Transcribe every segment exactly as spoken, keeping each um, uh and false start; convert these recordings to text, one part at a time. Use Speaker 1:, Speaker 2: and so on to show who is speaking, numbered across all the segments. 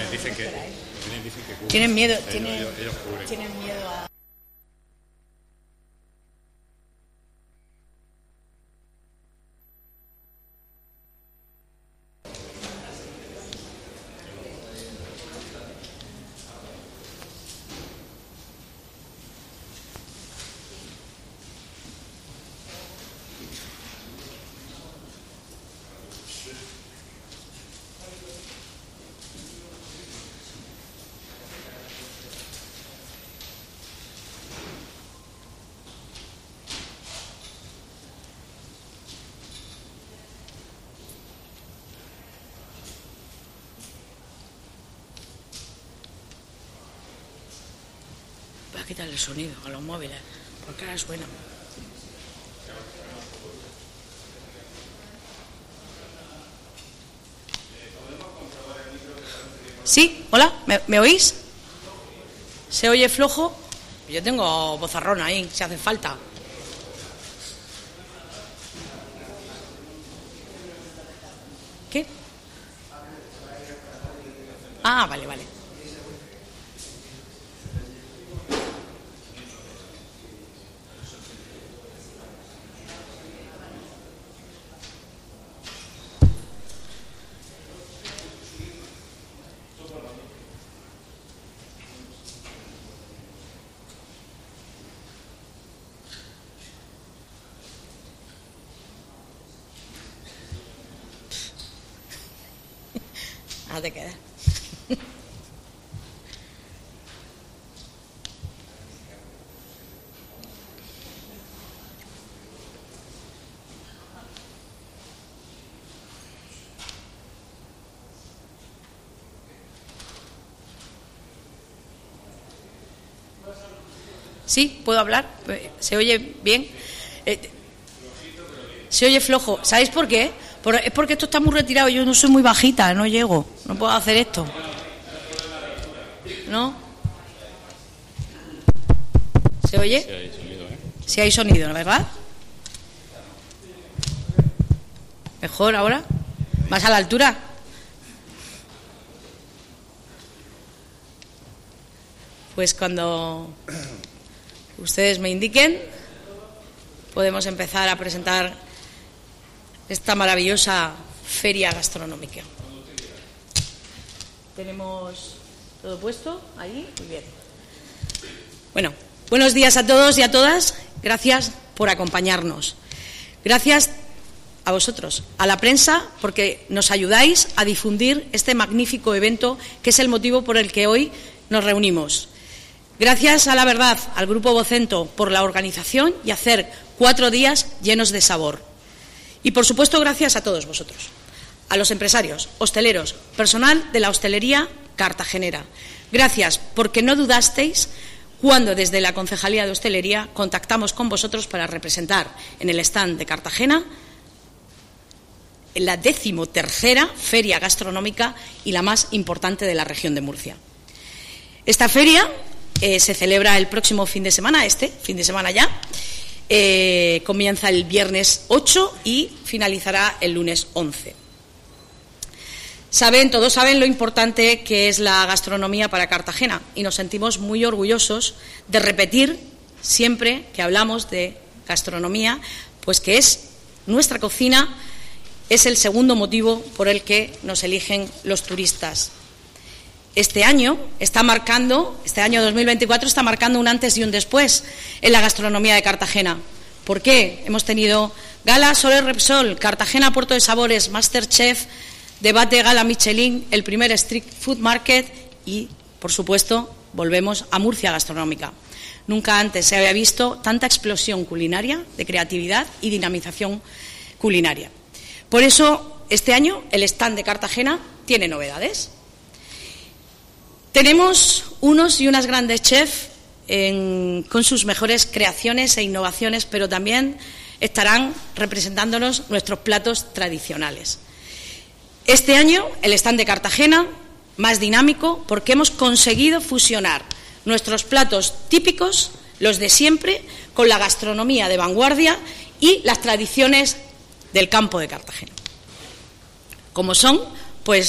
Speaker 1: dicen que, tienen, dicen que cubren.
Speaker 2: Tienen miedo,
Speaker 1: Ellos,
Speaker 2: tienen,
Speaker 1: ellos, ellos cubren.
Speaker 2: tienen miedo a... Voy a quitar el sonido a los móviles, porque ahora suena. ¿Sí? ¿Hola? ¿Me, ¿me oís? ¿Se oye flojo? Yo tengo bozarrón ahí, si hace falta. ¿Qué? Ah, vale, vale. Ahora te queda. ¿Sí? ¿Puedo hablar? ¿Se oye bien? Eh, se oye flojo. ¿Sabéis por qué? Por, es porque esto está muy retirado. Yo no soy muy bajita, no llego. No puedo hacer esto. ¿No? ¿Se oye?
Speaker 1: Sí hay sonido, ¿eh?
Speaker 2: Sí hay sonido, ¿verdad? ¿Mejor ahora? ¿Más a la altura? Pues cuando ustedes me indiquen, podemos empezar a presentar esta maravillosa feria gastronómica. ¿Tenemos todo puesto ahí? Muy bien. Bueno, buenos días a todos y a todas. Gracias por acompañarnos. Gracias a vosotros, a la prensa, porque nos ayudáis a difundir este magnífico evento, que es el motivo por el que hoy nos reunimos. Gracias a La Verdad, al Grupo Vocento, por la organización y hacer cuatro días llenos de sabor. Y, por supuesto, gracias a todos vosotros, a los empresarios, hosteleros, personal de la hostelería cartagenera. Gracias porque no dudasteis cuando desde la Concejalía de Hostelería contactamos con vosotros para representar en el stand de Cartagena la decimotercera feria gastronómica y la más importante de la región de Murcia. Esta feria eh, se celebra el próximo fin de semana, este fin de semana ya. Eh, comienza el viernes ocho y finalizará el lunes once. Saben, todos saben lo importante que es la gastronomía para Cartagena y nos sentimos muy orgullosos de repetir siempre que hablamos de gastronomía, pues que es nuestra cocina, es el segundo motivo por el que nos eligen los turistas. Este año está marcando, este año dos mil veinticuatro está marcando un antes y un después en la gastronomía de Cartagena. ¿Por qué? Hemos tenido Gala Soler Repsol, Cartagena Puerto de Sabores, Masterchef, debate Gala Michelin, el primer Street Food Market y, por supuesto, volvemos a Murcia Gastronómica. Nunca antes se había visto tanta explosión culinaria, de creatividad y dinamización culinaria. Por eso, este año, el stand de Cartagena tiene novedades. Tenemos unos y unas grandes chefs en, con sus mejores creaciones e innovaciones, pero también estarán representándonos nuestros platos tradicionales. Este año, el stand de Cartagena, más dinámico, porque hemos conseguido fusionar nuestros platos típicos, los de siempre, con la gastronomía de vanguardia y las tradiciones del campo de Cartagena. Como son, pues,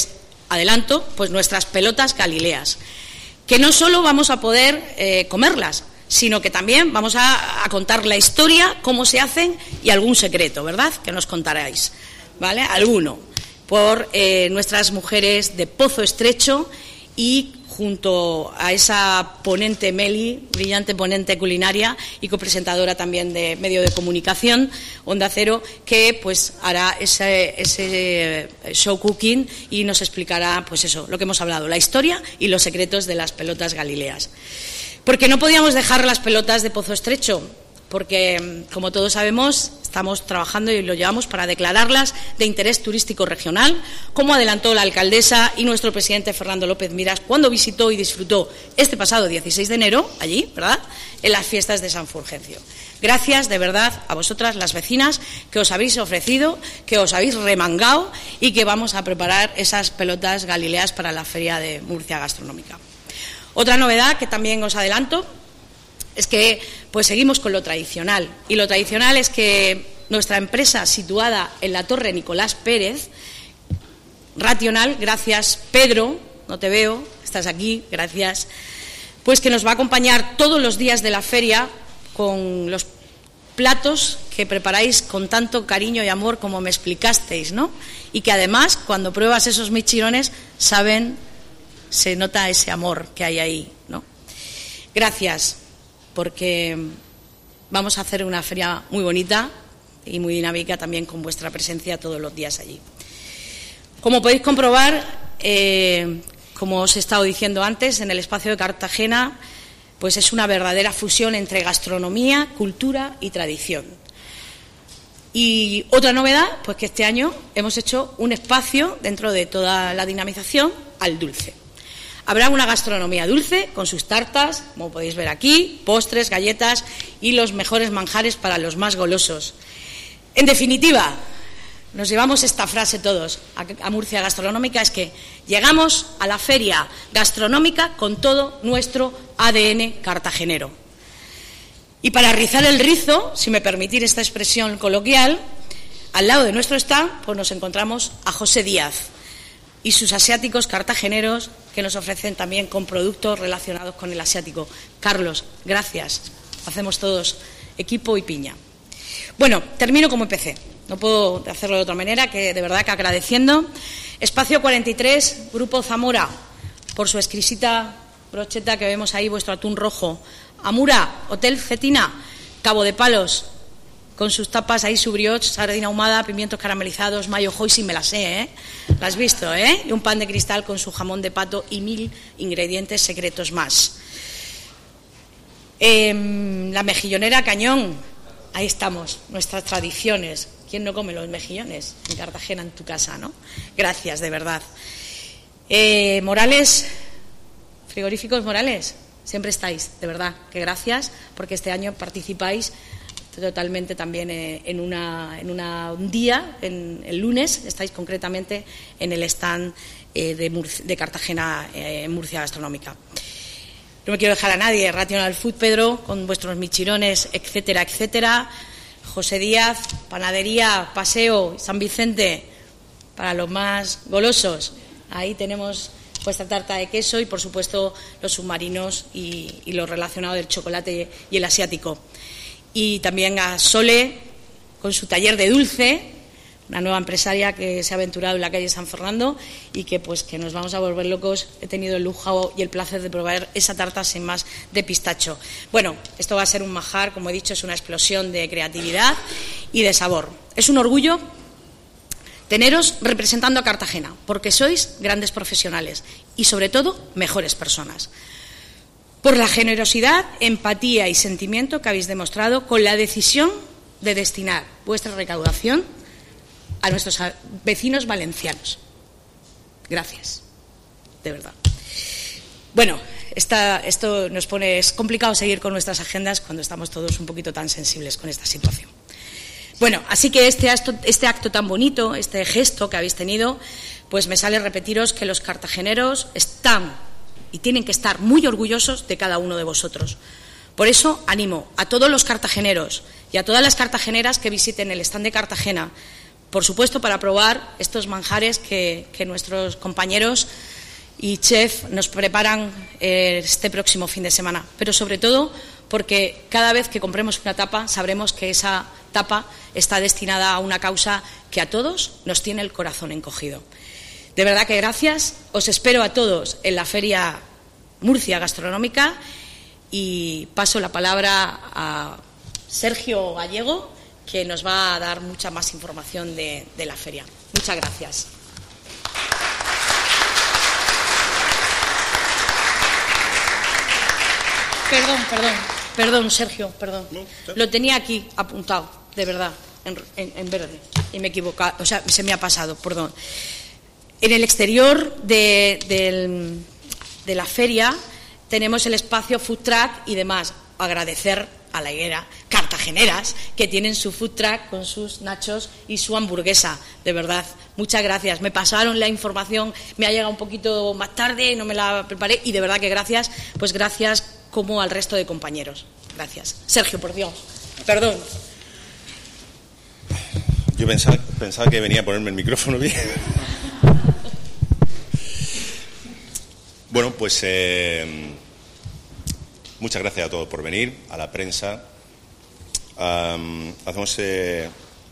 Speaker 2: adelanto, pues nuestras pelotas galileas, que no solo vamos a poder eh, comerlas, sino que también vamos a, a contar la historia, cómo se hacen y algún secreto, ¿verdad?, que nos contaráis, ¿vale?, alguno, por eh, nuestras mujeres de Pozo Estrecho y junto a esa ponente Meli, brillante ponente culinaria y copresentadora también de medio de comunicación, Onda Cero, que pues hará ese, ese show cooking y nos explicará pues eso, lo que hemos hablado, la historia y los secretos de las pelotas galileas. Porque no podíamos dejar las pelotas de Pozo Estrecho, porque, como todos sabemos, estamos trabajando y lo llevamos para declararlas de interés turístico regional, como adelantó la alcaldesa y nuestro presidente Fernando López Miras cuando visitó y disfrutó este pasado dieciséis de enero, allí, ¿verdad?, en las fiestas de San Fulgencio. Gracias, de verdad, a vosotras, las vecinas, que os habéis ofrecido, que os habéis remangado y que vamos a preparar esas pelotas galileas para la Feria de Murcia Gastronómica. Otra novedad que también os adelanto es que pues seguimos con lo tradicional, y lo tradicional es que nuestra empresa situada en la Torre Nicolás Pérez, Rational, gracias Pedro, no te veo, estás aquí, gracias, pues que nos va a acompañar todos los días de la feria con los platos que preparáis con tanto cariño y amor como me explicasteis, ¿no? Y que además, cuando pruebas esos michirones, saben, se nota ese amor que hay ahí, ¿no? Gracias, porque vamos a hacer una feria muy bonita y muy dinámica también con vuestra presencia todos los días allí. Como podéis comprobar, eh, como os he estado diciendo antes, en el espacio de Cartagena, pues es una verdadera fusión entre gastronomía, cultura y tradición. Y otra novedad, pues que este año hemos hecho un espacio dentro de toda la dinamización al dulce. Habrá una gastronomía dulce con sus tartas, como podéis ver aquí, postres, galletas y los mejores manjares para los más golosos. En definitiva, nos llevamos esta frase todos a Murcia Gastronómica, es que llegamos a la feria gastronómica con todo nuestro A D N cartagenero. Y para rizar el rizo, si me permitís esta expresión coloquial, al lado de nuestro stand pues nos encontramos a José Díaz y sus asiáticos cartageneros, que nos ofrecen también con productos relacionados con el asiático. Carlos, gracias. Hacemos todos equipo y piña. Bueno, termino como empecé. No puedo hacerlo de otra manera que de verdad que agradeciendo. Espacio cuarenta y tres, Grupo Zamora, por su exquisita brocheta que vemos ahí, vuestro atún rojo. Amura, Hotel Cetina, Cabo de Palos, con sus tapas ahí, su brioche, sardina ahumada, pimientos caramelizados, mayo hoisin, me la sé, ¿eh? La has visto, ¿eh? Y un pan de cristal con su jamón de pato y mil ingredientes secretos más. Eh, la mejillonera Cañón, ahí estamos, nuestras tradiciones. ¿Quién no come los mejillones en Cartagena, en tu casa, no? Gracias, de verdad. Eh, Morales, frigoríficos Morales, siempre estáis, de verdad, que gracias, porque este año participáis totalmente también en, una, en una, un día, en el lunes, estáis concretamente en el stand eh, de, Murcia, de Cartagena, eh, Murcia Gastronómica. No me quiero dejar a nadie, Rational Food, Pedro, con vuestros michirones, etcétera, etcétera. José Díaz, Panadería, Paseo, San Vicente, para los más golosos. Ahí tenemos vuestra tarta de queso y, por supuesto, los submarinos y, y lo relacionado del chocolate y el asiático. Y también a Sole, con su taller de dulce, una nueva empresaria que se ha aventurado en la calle San Fernando y que pues que nos vamos a volver locos. He tenido el lujo y el placer de probar esa tarta sin más de pistacho. Bueno, esto va a ser un manjar, como he dicho, es una explosión de creatividad y de sabor. Es un orgullo teneros representando a Cartagena, porque sois grandes profesionales y, sobre todo, mejores personas. Por la generosidad, empatía y sentimiento que habéis demostrado con la decisión de destinar vuestra recaudación a nuestros vecinos valencianos. Gracias, de verdad. Bueno, esta, esto nos pone, es complicado seguir con nuestras agendas cuando estamos todos un poquito tan sensibles con esta situación. Bueno, así que este acto, este acto tan bonito, este gesto que habéis tenido, pues me sale repetiros que los cartageneros están y tienen que estar muy orgullosos de cada uno de vosotros. Por eso animo a todos los cartageneros y a todas las cartageneras que visiten el stand de Cartagena por supuesto, para probar estos manjares que, que nuestros compañeros y chef nos preparan eh, este próximo fin de semana, pero sobre todo porque cada vez que compremos una tapa sabremos que esa tapa está destinada a una causa que a todos nos tiene el corazón encogido. De verdad que gracias, os espero a todos en la Feria Murcia Gastronómica y paso la palabra a Sergio Gallego, que nos va a dar mucha más información de, de la feria. Muchas gracias. Perdón, perdón, perdón, Sergio, perdón. Lo tenía aquí apuntado, de verdad, en, en, en verde, y me he equivocado, o sea, se me ha pasado, perdón. En el exterior de, de, de la feria tenemos el espacio food truck y demás. Agradecer a la higuera cartageneras que tienen su food truck con sus nachos y su hamburguesa, de verdad, muchas gracias. Me pasaron la información, me ha llegado un poquito más tarde, no me la preparé y de verdad que gracias, pues gracias como al resto de compañeros. Gracias. Sergio, por Dios, perdón.
Speaker 3: Yo pensaba, pensaba que venía a ponerme el micrófono bien. Bueno, pues eh, muchas gracias a todos por venir, a la prensa. Um, hacemos eh,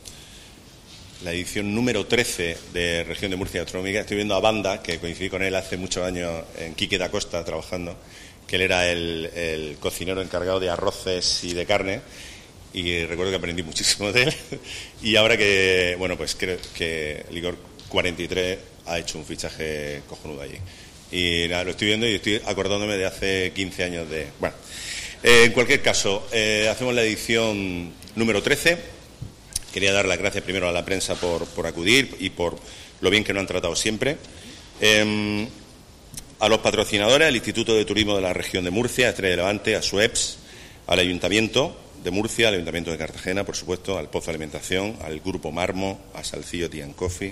Speaker 3: la edición número trece de Región de Murcia Gastronómica. Estoy viendo a Banda, que coincidí con él hace muchos años en Quique da Costa trabajando, que él era el, el cocinero encargado de arroces y de carne, y recuerdo que aprendí muchísimo de él. Y ahora que, bueno, pues creo que Licor cuarenta y tres ha hecho un fichaje cojonudo allí. Y nada, lo estoy viendo y estoy acordándome de hace quince años de... Bueno, eh, en cualquier caso, eh, hacemos la edición número trece. Quería dar las gracias primero a la prensa por, por acudir y por lo bien que nos han tratado siempre. Eh, a los patrocinadores, al Instituto de Turismo de la Región de Murcia, a Estrella de Levante, a SUEPS, al Ayuntamiento de Murcia, al Ayuntamiento de Cartagena, por supuesto, al Pozo de Alimentación, al Grupo Marmo, a Salcillo Tea and Coffee,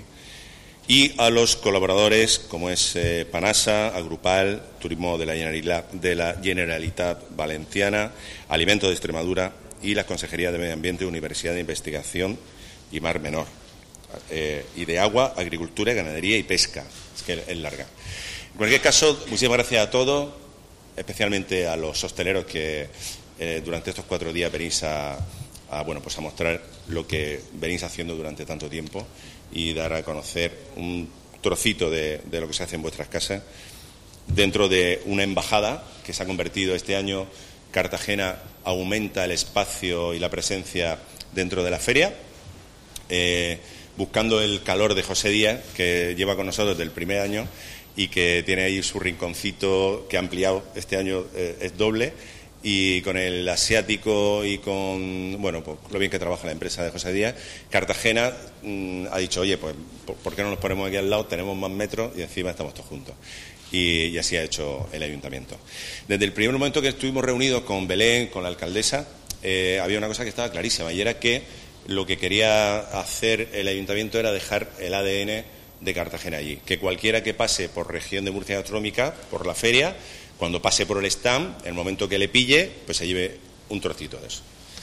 Speaker 3: y a los colaboradores como es eh, Panasa, Agrupal, Turismo de la, Generalitat, de la Generalitat Valenciana, Alimentos de Extremadura y las Consejerías de Medio Ambiente, Universidad de Investigación y Mar Menor, eh, y de Agua, Agricultura, Ganadería y Pesca. Es que es larga. En cualquier caso, muchísimas gracias a todos, especialmente a los hosteleros que eh, durante estos cuatro días venís a, a, bueno, pues a mostrar lo que venís haciendo durante tanto tiempo y dar a conocer un trocito de, de lo que se hace en vuestras casas dentro de una embajada que se ha convertido este año. Cartagena aumenta el espacio y la presencia dentro de la feria, eh, buscando el calor de José Díaz, que lleva con nosotros desde el primer año y que tiene ahí su rinconcito que ha ampliado este año, eh, es doble. Y con el asiático y con, bueno, pues lo bien que trabaja la empresa de José Díaz, Cartagena mmm, ha dicho, oye, pues, ¿por qué no nos ponemos aquí al lado? Tenemos más metros y encima estamos todos juntos. Y, y así ha hecho el ayuntamiento. Desde el primer momento que estuvimos reunidos con Belén, con la alcaldesa, eh, había una cosa que estaba clarísima, y era que lo que quería hacer el ayuntamiento era dejar el A D N de Cartagena allí. Que cualquiera que pase por Región de Murcia Gastronómica, por la feria, cuando pase por el stand, en el momento que le pille, pues se lleve un trocito de eso.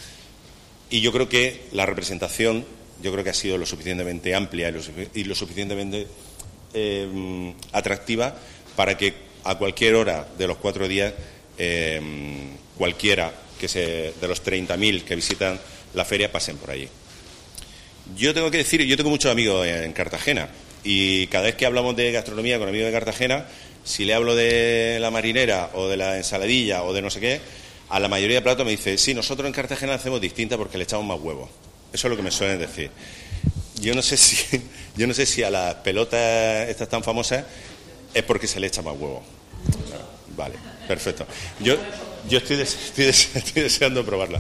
Speaker 3: Y yo creo que la representación, yo creo que ha sido lo suficientemente amplia y lo, y lo suficientemente eh, atractiva para que a cualquier hora de los cuatro días, eh, cualquiera que se, de los treinta mil que visitan la feria pasen por allí. Yo tengo que decir, yo tengo muchos amigos en Cartagena y cada vez que hablamos de gastronomía con amigos de Cartagena, si le hablo de la marinera o de la ensaladilla o de no sé qué, a la mayoría de platos me dice, sí, nosotros en Cartagena hacemos distinta porque le echamos más huevos. Eso es lo que me suelen decir. Yo no sé si, yo no sé si a las pelotas estas tan famosas es porque se le echa más huevo. Vale, perfecto. Yo, yo estoy, des, estoy, des, estoy deseando probarla.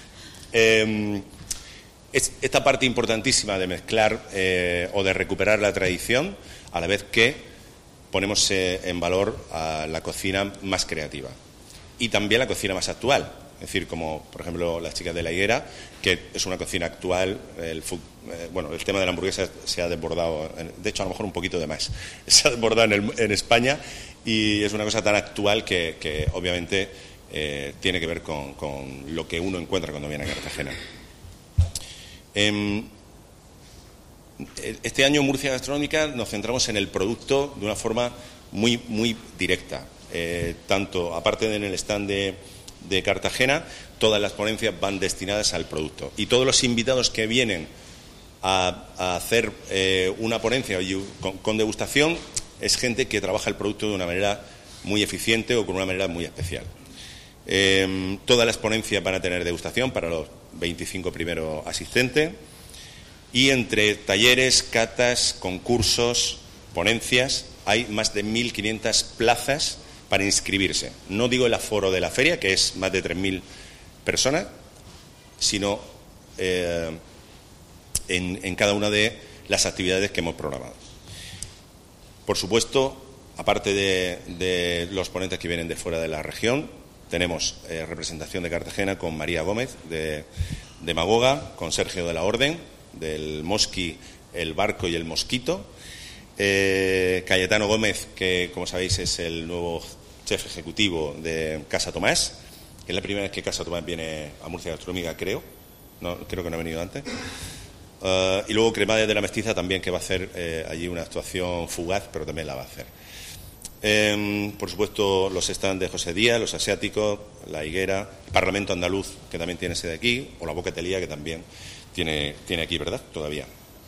Speaker 3: Eh, es, esta parte importantísima de mezclar eh, o de recuperar la tradición, a la vez que ponemos eh, en valor a la cocina más creativa y también la cocina más actual, es decir, como por ejemplo las chicas de la higuera, que es una cocina actual. El, eh, bueno, el tema de la hamburguesa se ha desbordado, de hecho a lo mejor un poquito de más, se ha desbordado en, el, en España y es una cosa tan actual que, que obviamente eh, tiene que ver con, con lo que uno encuentra cuando viene a Cartagena. Eh, este año en Murcia Gastronómica nos centramos en el producto de una forma muy, muy directa. Eh, tanto, aparte de en el stand de, de Cartagena, todas las ponencias van destinadas al producto. Y todos los invitados que vienen a, a hacer eh, una ponencia con, con degustación es gente que trabaja el producto de una manera muy eficiente o con una manera muy especial. Eh, todas las ponencias van a tener degustación para los veinticinco primeros asistentes y entre talleres, catas, concursos, ponencias, hay más de mil quinientas plazas para inscribirse. No digo el aforo de la feria, que es más de tres mil personas, sino eh, en, en cada una de las actividades que hemos programado. Por supuesto, aparte de, de los ponentes que vienen de fuera de la región, tenemos eh, representación de Cartagena con María Gómez de, de Magoga, con Sergio de la Orden, del Mosqui, el Barco y el Mosquito, eh, Cayetano Gómez, que como sabéis es el nuevo chef ejecutivo de Casa Tomás, que es la primera vez que Casa Tomás viene a Murcia Gastronómica, creo, no, creo que no ha venido antes. Uh, y luego Cremades de la Mestiza también, que va a hacer eh, allí una actuación fugaz, pero también la va a hacer. Eh, por supuesto, los stands de José Díaz, los asiáticos, la Higuera, el Parlamento Andaluz, que también tiene sede aquí, o la Boquetería, que también tiene, tiene aquí, ¿verdad? Todavía.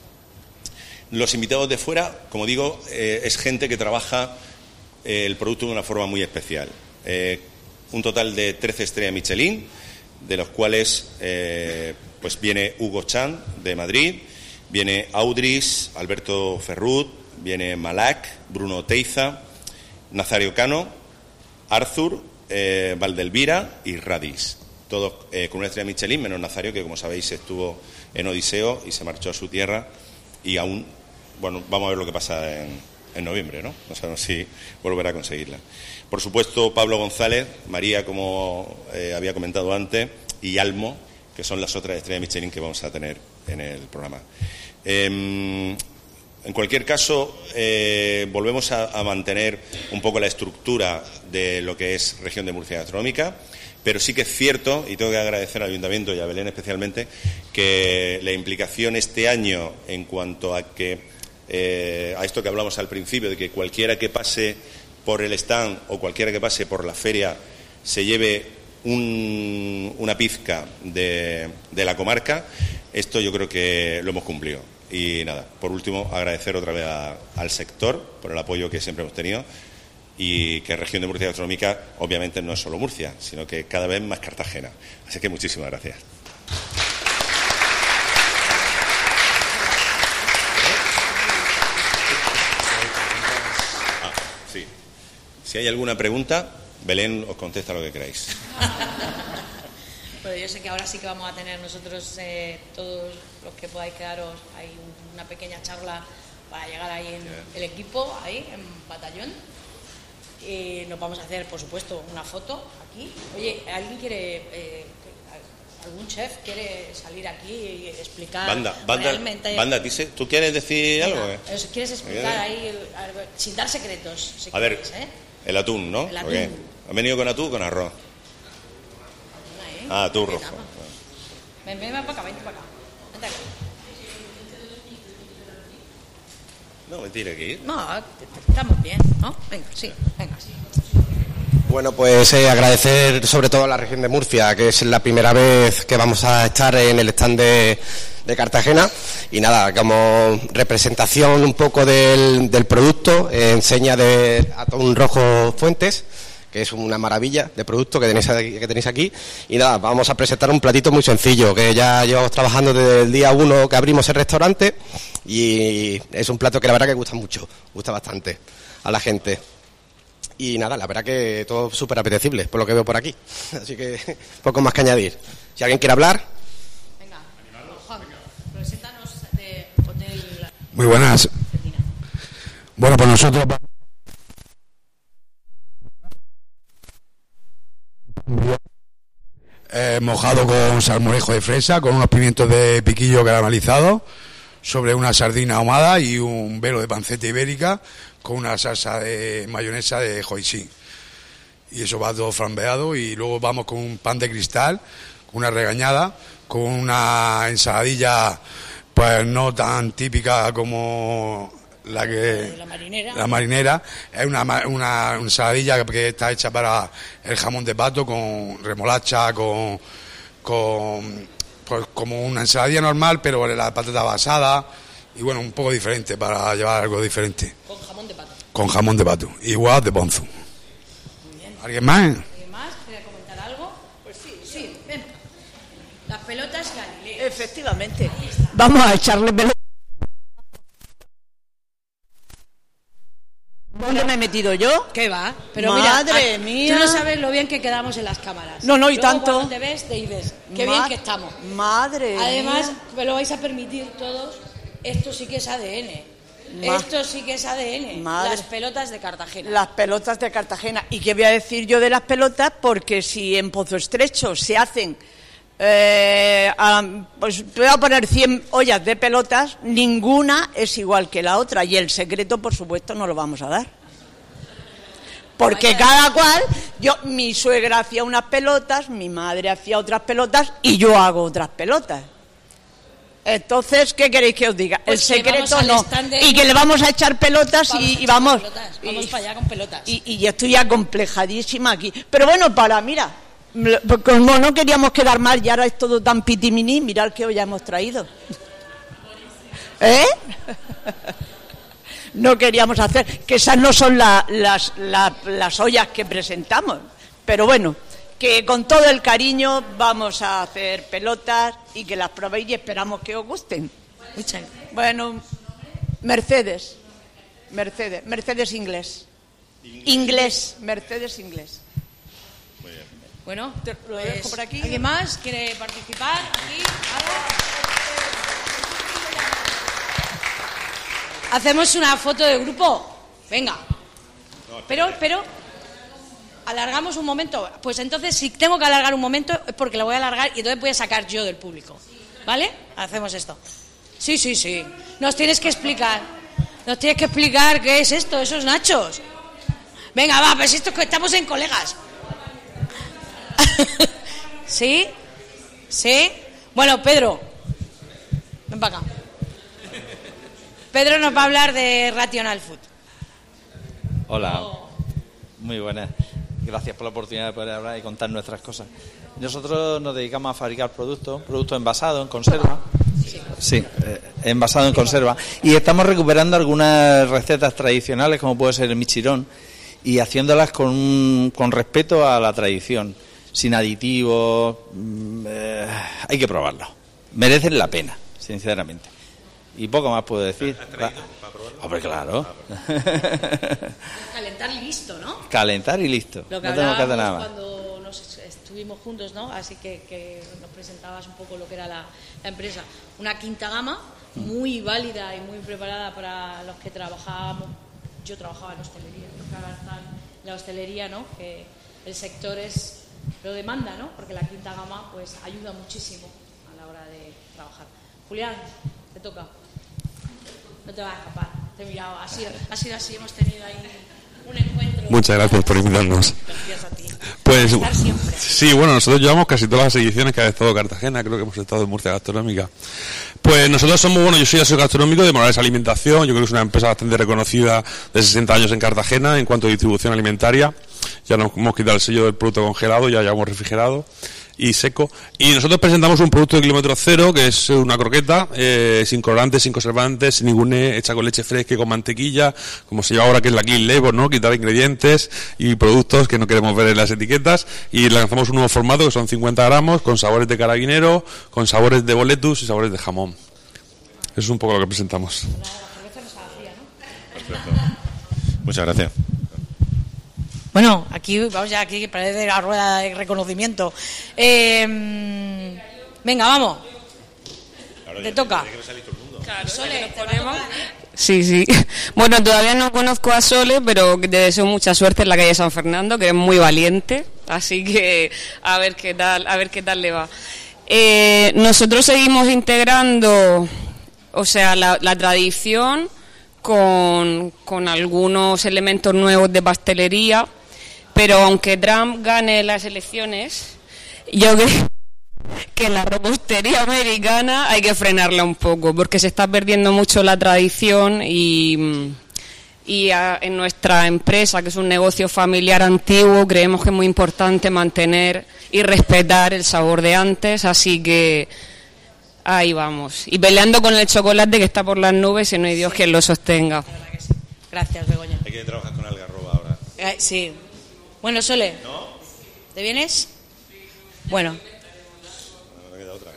Speaker 3: Los invitados de fuera, como digo, eh, es gente que trabaja eh, el producto de una forma muy especial. Eh, un total de trece estrellas Michelin, de los cuales eh, pues viene Hugo Chan de Madrid, viene Audris, Alberto Ferrut, viene Malak, Bruno Teiza, Nazario Cano, Arthur, eh, Valdelvira y Radis. Todos eh, con una estrella Michelin, menos Nazario, que como sabéis estuvo en Odiseo y se marchó a su tierra y aún, bueno, vamos a ver lo que pasa en, en noviembre, ¿no? No sabemos si volverá a conseguirla. Por supuesto, Pablo González, María, como eh, había comentado antes, y Almo, que son las otras estrellas Michelin que vamos a tener en el programa. Eh, En cualquier caso, eh, volvemos a, a mantener un poco la estructura de lo que es Región de Murcia Gastronómica, pero sí que es cierto, y tengo que agradecer al Ayuntamiento y a Belén especialmente, que la implicación este año en cuanto a que eh, a esto que hablamos al principio, de que cualquiera que pase por el stand o cualquiera que pase por la feria se lleve un, una pizca de, de la comarca, esto yo creo que lo hemos cumplido. Y nada, por último, agradecer otra vez a, al sector por el apoyo que siempre hemos tenido y que Región de Murcia Gastronómica obviamente no es solo Murcia, sino que cada vez más Cartagena. Así que muchísimas gracias. Ah, sí. Si hay alguna pregunta, Belén os contesta lo que queráis.
Speaker 2: Pero yo sé que ahora sí que vamos a tener nosotros, eh, todos los que podáis quedaros, hay un, una pequeña charla para llegar ahí en yeah. el equipo, ahí en batallón. Y nos vamos a hacer, por supuesto, una foto aquí. Oye, ¿alguien quiere, eh, algún chef quiere salir aquí y explicar
Speaker 3: banda, banda,
Speaker 2: realmente?
Speaker 3: Banda, ¿tú quieres decir
Speaker 2: Venga,
Speaker 3: algo? Eh?
Speaker 2: ¿Quieres explicar ahí, sin dar secretos? Si
Speaker 3: a ver,
Speaker 2: queréis, ¿eh?
Speaker 3: El atún, ¿no?
Speaker 2: El atún.
Speaker 3: Okay. ¿Han venido con atún o con arroz? Ah, atún rojo.
Speaker 2: Ven, ven, ven para acá, ven para acá. Vente acá.
Speaker 3: No, me tiene que ir.
Speaker 2: No, estamos bien, ¿no? Venga, sí, venga.
Speaker 4: Bueno, pues eh, agradecer sobre todo a la región de Murcia, que es la primera vez que vamos a estar en el stand de, de Cartagena. Y nada, como representación un poco del, del producto, eh, enseña de Atún Rojo Fuentes, que es una maravilla de producto que tenéis, aquí, que tenéis aquí. Y nada, vamos a presentar un platito muy sencillo, que ya llevamos trabajando desde el día uno que abrimos el restaurante, y es un plato que la verdad que gusta mucho, gusta bastante a la gente. Y nada, la verdad que todo súper apetecible, por lo que veo por aquí. Así que poco más que añadir. Si alguien quiere hablar.
Speaker 2: Venga, Juan, preséntanos de Hotel...
Speaker 5: Muy buenas. Bueno, pues nosotros... Eh, mojado con salmorejo de fresa, con unos pimientos de piquillo caramelizados, sobre una sardina ahumada y un velo de panceta ibérica con una salsa de mayonesa de hoisin. Y eso va todo flambeado, y luego vamos con un pan de cristal, con una regañada, con una ensaladilla pues no tan típica como la que
Speaker 2: la marinera.
Speaker 5: La marinera es una, una, una ensaladilla que está hecha para el jamón de pato con remolacha, con, con pues como una ensaladilla normal, pero la patata basada y bueno, un poco diferente para llevar algo diferente.
Speaker 2: Con jamón de pato.
Speaker 5: Con jamón de pato, igual de Ponzu.
Speaker 2: Muy bien.
Speaker 5: ¿Alguien más?
Speaker 2: ¿Alguien más? ¿Quiere comentar algo? Pues sí, sí, ven. Las pelotas Galileo.
Speaker 6: Efectivamente. Vamos a echarle pelotas. ¿Dónde me he metido yo?
Speaker 2: ¿Qué va? Pero
Speaker 6: Madre
Speaker 2: mira,
Speaker 6: mía.
Speaker 2: Tú no sabes lo bien que quedamos en las cámaras.
Speaker 6: No, no, y
Speaker 2: Luego,
Speaker 6: tanto.
Speaker 2: Cuando te ves, te dices, qué
Speaker 6: Ma-
Speaker 2: bien que estamos.
Speaker 6: Madre
Speaker 2: Además,
Speaker 6: mía.
Speaker 2: me lo vais a permitir todos, esto sí que es A D N.
Speaker 6: Ma-
Speaker 2: Esto sí que es A D N.
Speaker 6: Madre.
Speaker 2: Las pelotas de Cartagena.
Speaker 6: Las pelotas de Cartagena. ¿Y qué voy a decir yo de las pelotas? Porque si en Pozo Estrecho se hacen, eh, a- pues voy a poner cien ollas de pelotas, ninguna es igual que la otra. Y el secreto, por supuesto, no lo vamos a dar. Porque cada cual, yo, mi suegra hacía unas pelotas, mi madre hacía otras pelotas y yo hago otras pelotas. Entonces, ¿qué queréis que os diga?
Speaker 2: Pues
Speaker 6: el
Speaker 2: que vamos
Speaker 6: secreto
Speaker 2: al
Speaker 6: no.
Speaker 2: stand de-
Speaker 6: Y que le vamos a echar pelotas
Speaker 2: Vamos a
Speaker 6: y,
Speaker 2: echar
Speaker 6: y vamos.
Speaker 2: pelotas. Vamos
Speaker 6: y-
Speaker 2: para allá con pelotas.
Speaker 6: Y, y yo estoy acomplejadísima aquí. Pero bueno, para, mira, como no queríamos quedar mal y ahora es todo tan pitiminí, mirad qué olla hemos traído. ¿Eh? No queríamos hacer, que esas no son la- las, la- las ollas que presentamos. Pero bueno, que con todo el cariño vamos a hacer pelotas y que las probéis y esperamos que os gusten.
Speaker 2: Muchas gracias.
Speaker 6: Bueno, Mercedes, Mercedes, Mercedes inglés. Inglés, Mercedes inglés.
Speaker 2: Bueno,
Speaker 6: Te lo
Speaker 2: pues,
Speaker 6: dejo por aquí.
Speaker 2: ¿alguien más quiere participar? Aquí, ahora. Hacemos una foto de grupo. Venga. Pero, pero, alargamos un momento. Pues entonces, si tengo que alargar un momento, es porque lo voy a alargar y entonces voy a sacar yo del público. ¿Vale? Hacemos esto. Sí, sí, sí. Nos tienes que explicar. Nos tienes que explicar qué es esto, esos nachos. Venga, va, pues esto es que estamos en colegas. ¿Sí? ¿Sí? Bueno, Pedro, ven para acá. Pedro nos va a hablar de Rational Food.
Speaker 7: Hola, muy buenas. Gracias por la oportunidad de poder hablar y contar nuestras cosas. Nosotros nos dedicamos a fabricar productos, productos envasados en conserva. Sí, eh, envasado en conserva. Y estamos recuperando algunas recetas tradicionales, como puede ser el michirón, y haciéndolas con, con respeto a la tradición, sin aditivos. Eh, hay que probarlo. Merecen la pena, sinceramente. Y poco más puedo decir. Hombre, claro.
Speaker 2: Calentar y listo, ¿no?
Speaker 7: Calentar y listo.
Speaker 2: Lo que
Speaker 7: No tenemos que hacer
Speaker 2: hablábamos
Speaker 7: nada más.
Speaker 2: cuando nos estuvimos juntos, ¿no? Así que, que nos presentabas un poco lo que era la, la empresa. Una quinta gama muy válida y muy preparada para los que trabajábamos. Yo trabajaba en hostelería, ahora está en la hostelería, ¿no? Que el sector es lo demanda, ¿no? Porque la quinta gama pues ayuda muchísimo a la hora de trabajar. Julián, te toca. No te vas a escapar. Te he mirado. Ha sido, ha sido así. Hemos tenido ahí un encuentro.
Speaker 1: Muchas gracias por invitarnos.
Speaker 2: Gracias a ti.
Speaker 1: Pues
Speaker 2: Estar siempre.
Speaker 1: sí, bueno, nosotros llevamos casi todas las ediciones que ha estado Cartagena, creo que hemos estado en Murcia Gastronómica. Pues nosotros somos, bueno, yo soy asesor gastronómico de Morales Alimentación, yo creo que es una empresa bastante reconocida de sesenta años en Cartagena en cuanto a distribución alimentaria. Ya nos hemos quitado el sello del producto congelado, ya llevamos refrigerado y seco. Y nosotros presentamos un producto de kilómetro cero, que es una croqueta, eh, sin colorantes, sin conservantes, sin ningún e, hecha con leche fresca y con mantequilla, como se llama ahora, que es la clean label, ¿no? Quitar ingredientes y productos que no queremos ver en las etiquetas. Y lanzamos un nuevo formato, que son cincuenta gramos, con sabores de carabinero, con sabores de boletus y sabores de jamón. Eso es un poco lo que presentamos.
Speaker 3: Muchas gracias.
Speaker 2: Bueno, aquí vamos ya, aquí parece la rueda de reconocimiento. Eh, venga, vamos. Te toca.
Speaker 8: Claro,
Speaker 2: Sole,
Speaker 8: que nos
Speaker 2: te va a
Speaker 8: ponemos.
Speaker 2: tocar, ¿eh?
Speaker 8: Sí, sí. Bueno, todavía no conozco a Sole, pero te deseo mucha suerte en la calle San Fernando, que es muy valiente, así que a ver qué tal, a ver qué tal le va. Eh, nosotros seguimos integrando, o sea, la, la tradición con, con algunos elementos nuevos de pastelería, pero aunque Trump gane las elecciones, yo creo que la repostería americana hay que frenarla un poco, porque se está perdiendo mucho la tradición y, y a, en nuestra empresa, que es un negocio familiar antiguo, creemos que es muy importante mantener y respetar el sabor de antes, así que ahí vamos. Y peleando con el chocolate que está por las nubes y no hay Dios quien lo sostenga.
Speaker 2: Gracias, Begoña.
Speaker 3: Hay que trabajar con algarroba ahora.
Speaker 2: Eh, sí. Bueno, Sole,
Speaker 3: ¿No?
Speaker 2: ¿te vienes? Bueno.
Speaker 3: No me queda otra.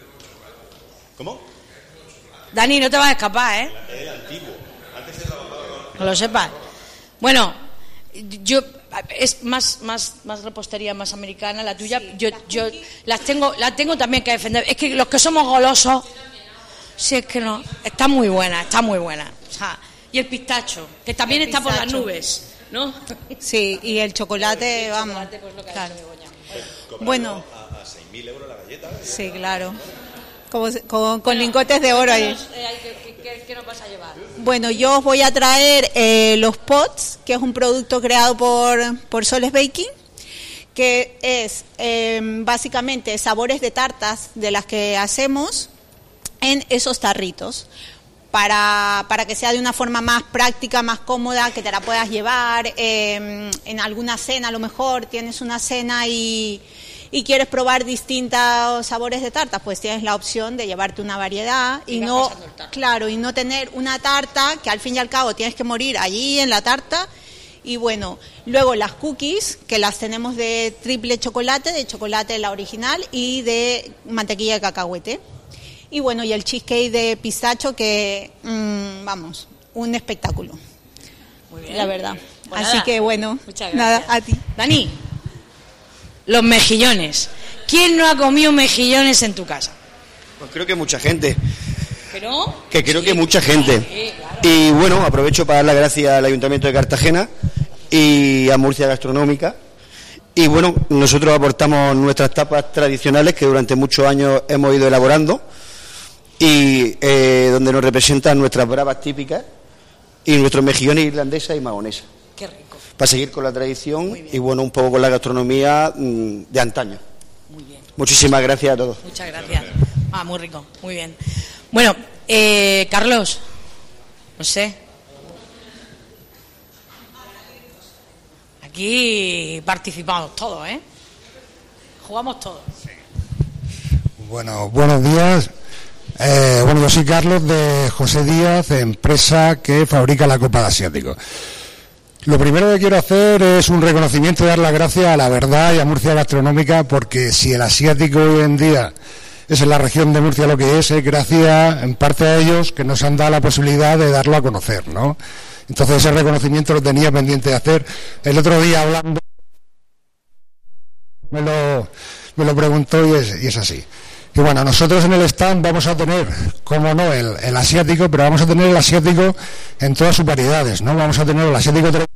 Speaker 3: ¿Cómo?
Speaker 2: Dani, no te vas a escapar, ¿eh?
Speaker 3: Es el antiguo. Antes se trabajaba con...
Speaker 2: Que lo sepas. Bueno, yo es más más más repostería más americana la tuya. Yo yo las tengo las tengo también que defender. Es que los que somos golosos, sí, es que no, está muy buena, está muy buena. O sea, y el pistacho, que también
Speaker 9: El
Speaker 2: está por las
Speaker 9: pistacho.
Speaker 2: nubes, ¿no?
Speaker 9: Sí, y el chocolate,
Speaker 2: El
Speaker 9: vamos.
Speaker 2: chocolate, pues, lo que ha
Speaker 9: Claro.
Speaker 2: dicho Begoña.
Speaker 9: Bueno,
Speaker 3: A, a seis mil euros la galleta. ¿eh?
Speaker 9: sí, claro. Como se- con, con lingotes de oro ahí.
Speaker 2: Eh, ¿qué, qué, qué nos vas a llevar?
Speaker 9: Bueno, yo os voy a traer eh, los pots, que es un producto creado por, por Soles Baking, que es eh, básicamente sabores de tartas de las que hacemos en esos tarritos, para, para que sea de una forma más práctica, más cómoda, que te la puedas llevar eh, en alguna cena, a lo mejor tienes una cena y... y quieres probar distintos sabores de tartas, pues tienes la opción de llevarte una variedad y
Speaker 2: Y vas
Speaker 9: no,
Speaker 2: pasando el tarro.
Speaker 9: claro, y no tener una tarta que al fin y al cabo tienes que morir allí en la tarta. Y bueno, luego las cookies, que las tenemos de triple chocolate, de chocolate la original y de mantequilla de cacahuete. Y bueno, y el cheesecake de pistacho que, mmm, vamos, un espectáculo.
Speaker 2: Muy bien.
Speaker 9: La verdad.
Speaker 2: Pues
Speaker 9: Así
Speaker 2: nada,
Speaker 9: que bueno,
Speaker 2: muchas
Speaker 9: nada,
Speaker 2: gracias.
Speaker 9: a ti.
Speaker 2: Dani, los mejillones. ¿Quién no ha comido mejillones en tu casa?
Speaker 10: Pues creo que mucha gente,
Speaker 2: ¿Que no?
Speaker 10: que creo
Speaker 2: Sí.
Speaker 10: que mucha gente.
Speaker 2: Sí, claro.
Speaker 10: Y bueno, aprovecho para dar las gracias al Ayuntamiento de Cartagena y a Murcia Gastronómica. Y bueno, nosotros aportamos nuestras tapas tradicionales que durante muchos años hemos ido elaborando y eh, donde nos representan nuestras bravas típicas y nuestros mejillones irlandesas y mahonesas.
Speaker 2: Qué rico.
Speaker 10: Para seguir con la tradición y bueno, un poco con la gastronomía mm, de antaño.
Speaker 2: Muy bien.
Speaker 10: Muchísimas gracias a todos.
Speaker 2: Muchas gracias. Ah, muy rico. Muy bien. Bueno, eh, Carlos, no sé. Aquí participamos todos, ¿eh? Jugamos todos.
Speaker 11: Bueno, buenos días. Eh, bueno, yo soy Carlos de José Díaz, empresa que fabrica la copa de asiático. Lo primero que quiero hacer es un reconocimiento y dar las gracias a La Verdad y a Murcia Gastronómica, porque si el asiático hoy en día es en la región de Murcia lo que es, es gracias en parte a ellos que nos han dado la posibilidad de darlo a conocer, ¿no? Entonces ese reconocimiento lo tenía pendiente de hacer. El otro día hablando me lo, me lo preguntó y es, y es así. Y bueno, nosotros en el stand vamos a tener, como no, el, el asiático, pero vamos a tener el asiático en todas sus variedades, ¿no? Vamos a tener el asiático tra-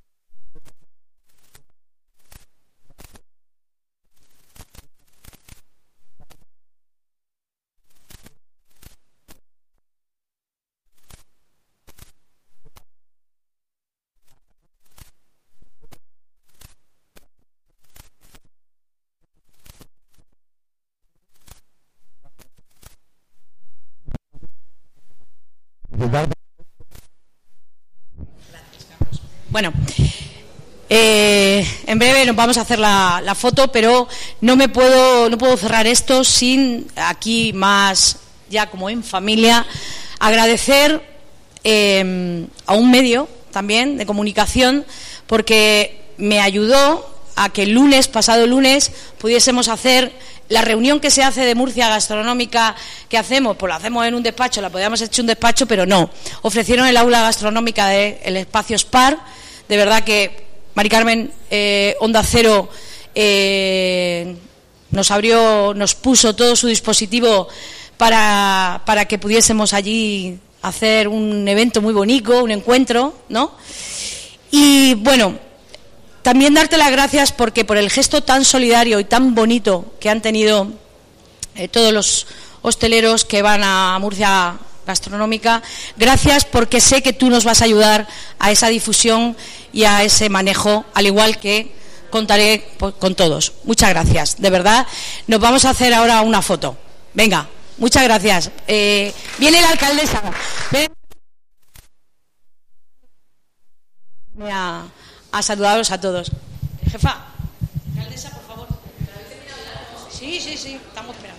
Speaker 2: Bueno, eh, en breve nos vamos a hacer la, la foto, pero no me puedo, no puedo cerrar esto sin aquí más, ya como en familia, agradecer eh, a un medio también de comunicación, porque me ayudó a que el lunes, pasado lunes, pudiésemos hacer la reunión que se hace de Murcia Gastronómica que hacemos, pues la hacemos en un despacho, la podíamos haber hecho en un despacho, pero no. Ofrecieron el aula gastronómica del espacio Spar. De verdad que Mari Carmen, eh, Onda Cero, eh, nos abrió, nos puso todo su dispositivo para, para que pudiésemos allí hacer un evento muy bonito, un encuentro, ¿no? Y bueno, también darte las gracias porque por el gesto tan solidario y tan bonito que han tenido eh, todos los hosteleros que van a Murcia Gastronómica, gracias porque sé que tú nos vas a ayudar a esa difusión y a ese manejo, al igual que contaré con todos. Muchas gracias, de verdad. Nos vamos a hacer ahora una foto. Venga, muchas gracias. Eh, viene la alcaldesa. Ven a, a saludaros a todos. Jefa, alcaldesa, por favor. Sí, sí, sí, estamos esperando.